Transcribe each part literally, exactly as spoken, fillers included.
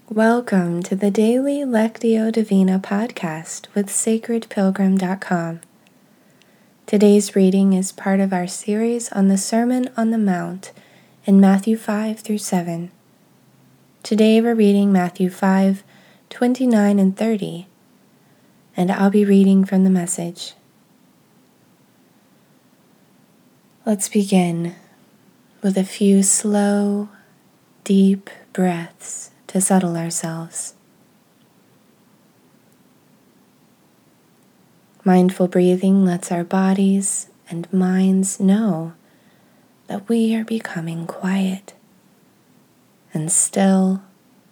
Welcome to the Daily Lectio Divina podcast with sacred pilgrim dot com. Today's reading is part of our series on the Sermon on the Mount in Matthew five through seven. Today we're reading Matthew five, twenty-nine and thirty, and I'll be reading from the Message. Let's begin with a few slow, deep breaths to settle ourselves. Mindful breathing lets our bodies and minds know that we are becoming quiet and still.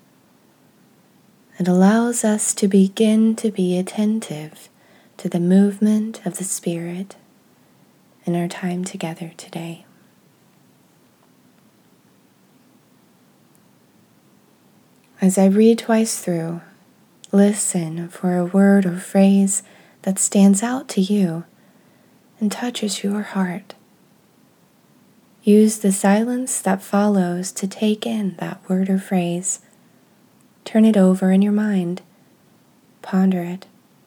It allows us to begin to be attentive to the movement of the Spirit in our time together today. As I read twice through, listen for a word or phrase that stands out to you and touches your heart. Use the silence that follows to take in that word or phrase. Turn it over in your mind. Ponder it.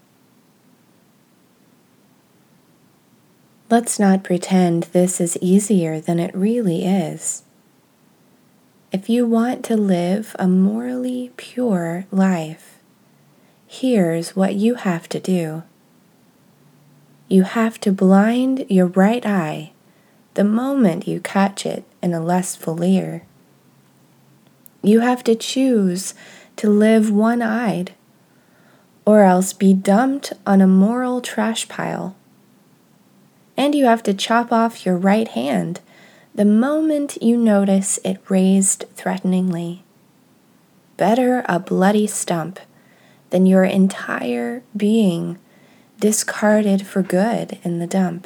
Let's not pretend this is easier than it really is. If you want to live a morally pure life, here's what you have to do. You have to blind your right eye the moment you catch it in a lustful ear. You have to choose to live one-eyed, or else be dumped on a moral trash pile. And you have to chop off your right hand the moment you notice it raised threateningly. Better a bloody stump than your entire being discarded for good in the dump.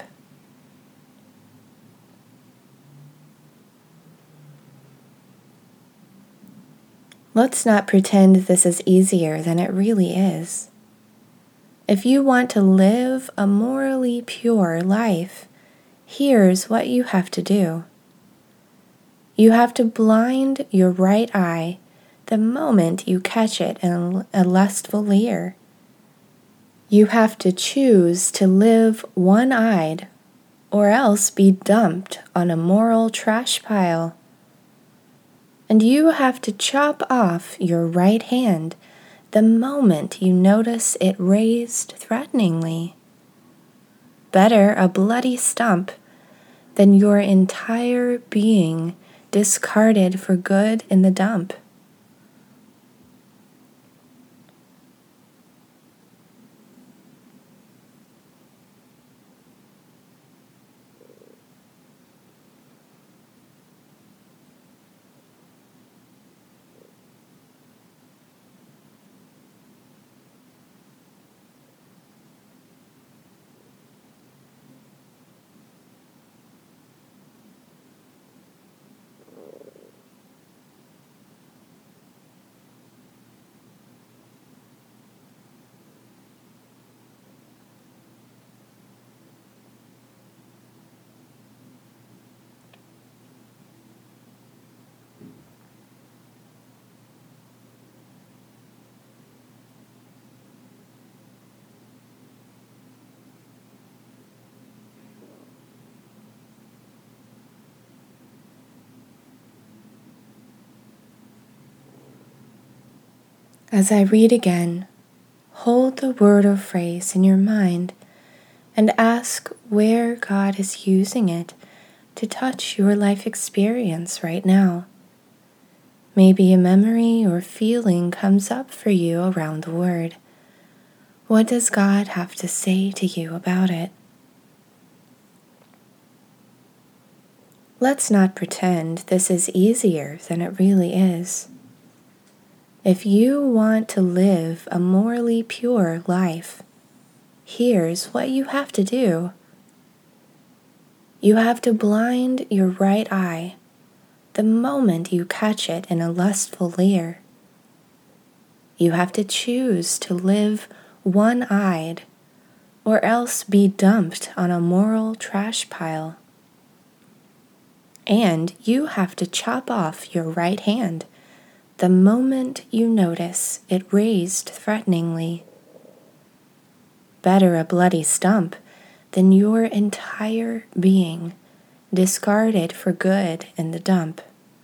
Let's not pretend this is easier than it really is. If you want to live a morally pure life, here's what you have to do. You have to blind your right eye the moment you catch it in a lustful ear. You have to choose to live one-eyed, or else be dumped on a moral trash pile. And you have to chop off your right hand the moment you notice it raised threateningly. Better a bloody stump than your entire being discarded for good in the dump. As I read again, hold the word or phrase in your mind and ask where God is using it to touch your life experience right now. Maybe a memory or feeling comes up for you around the word. What does God have to say to you about it? Let's not pretend this is easier than it really is. If you want to live a morally pure life, here's what you have to do. You have to blind your right eye the moment you catch it in a lustful ear. You have to choose to live one-eyed, or else be dumped on a moral trash pile. And you have to chop off your right hand the moment you notice it raised threateningly. Better a bloody stump than your entire being discarded for good in the dump.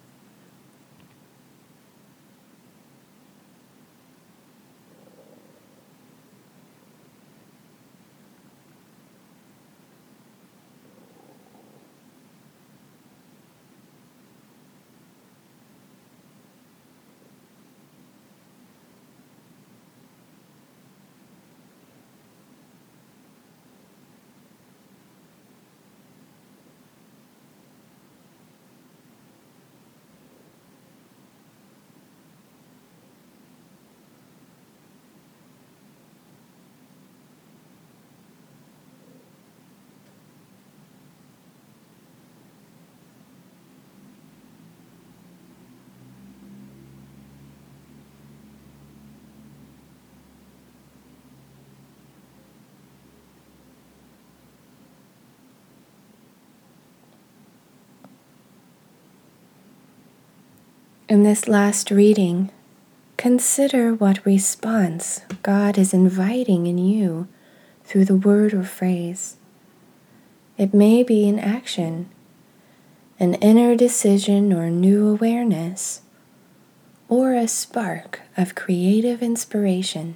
In this last reading, consider what response God is inviting in you through the word or phrase. It may be an action, an inner decision or new awareness, or a spark of creative inspiration.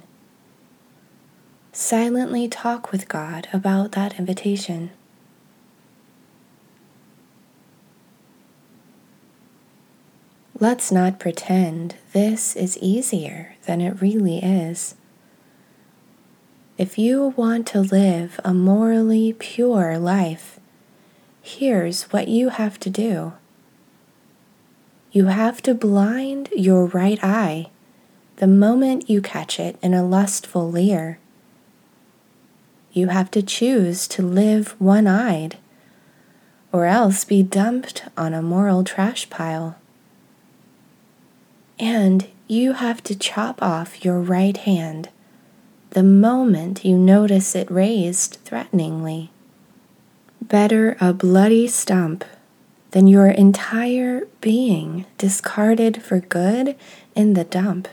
Silently talk with God about that invitation. Let's not pretend this is easier than it really is. If you want to live a morally pure life, here's what you have to do. You have to blind your right eye the moment you catch it in a lustful leer. You have to choose to live one-eyed, or else be dumped on a moral trash pile. And you have to chop off your right hand the moment you notice it raised threateningly. Better a bloody stump than your entire being discarded for good in the dump.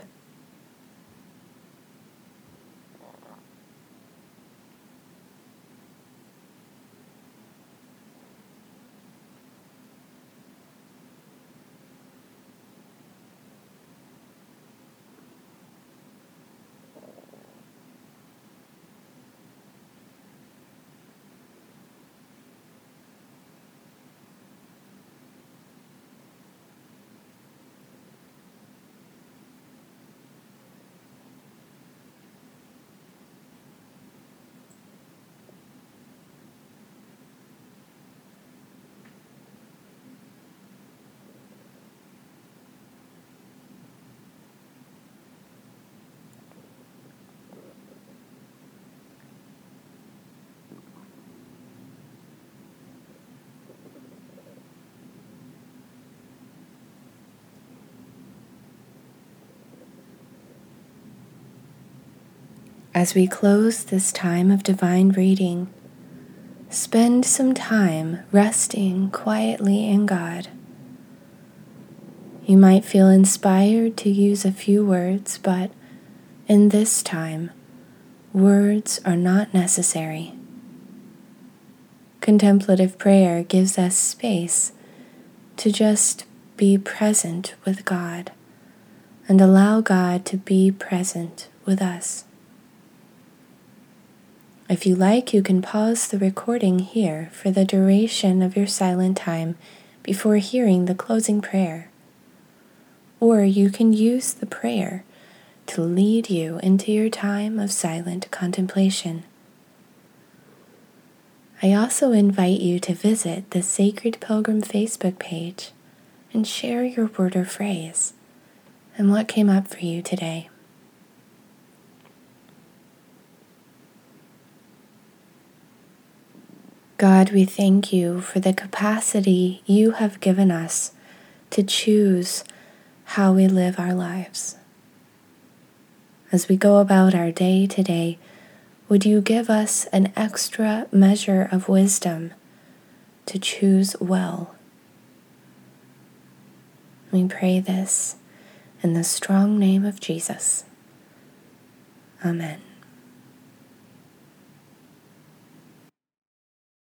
As we close this time of divine reading, spend some time resting quietly in God. You might feel inspired to use a few words, but in this time, words are not necessary. Contemplative prayer gives us space to just be present with God and allow God to be present with us. If you like, you can pause the recording here for the duration of your silent time before hearing the closing prayer. Or you can use the prayer to lead you into your time of silent contemplation. I also invite you to visit the Sacred Pilgrim Facebook page and share your word or phrase and what came up for you today. God, we thank you for the capacity you have given us to choose how we live our lives. As we go about our day today, would you give us an extra measure of wisdom to choose well? We pray this in the strong name of Jesus. Amen.